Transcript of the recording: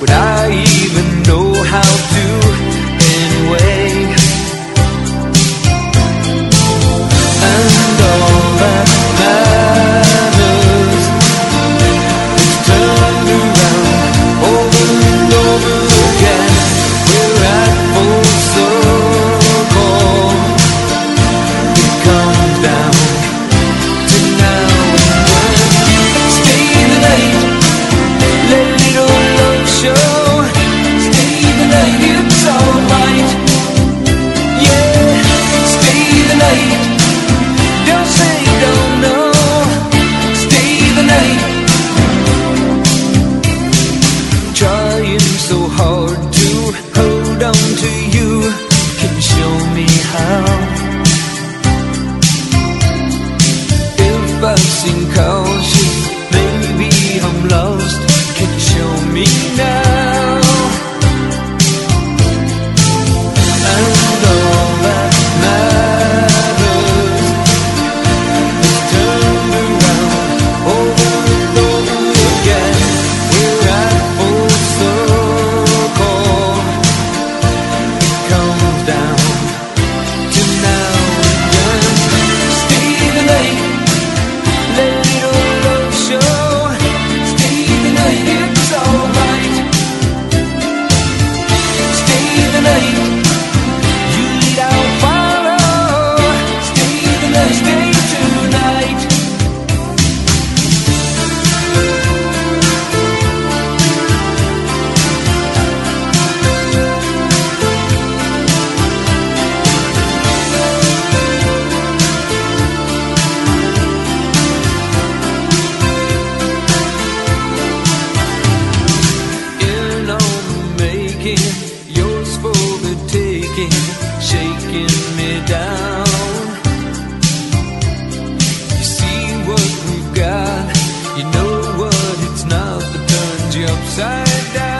would I even know how to anyway? And all that matters is turned around over and over again. We're at full circle. It comes down to now and then. Stay the night, let a little love show. Stay the night, it's alright. Yeah, stay the night. Don't say don't know. Stay the night. Trying so hard to hold on to you. Can you show me how? If I seem cautious, maybe I'm lost. Can you show me now? And all that matters is turned around over and over again. We're at full circle. It comes down to now and then. Stay the night, let a little love show. Stay the night, it's alright. Stay the night, you lead, I'll follow. Stay the night, stay tonight. In on the making, yours for the taking, shaking me down. You see what we've got, you know what it's not that turns you upside down.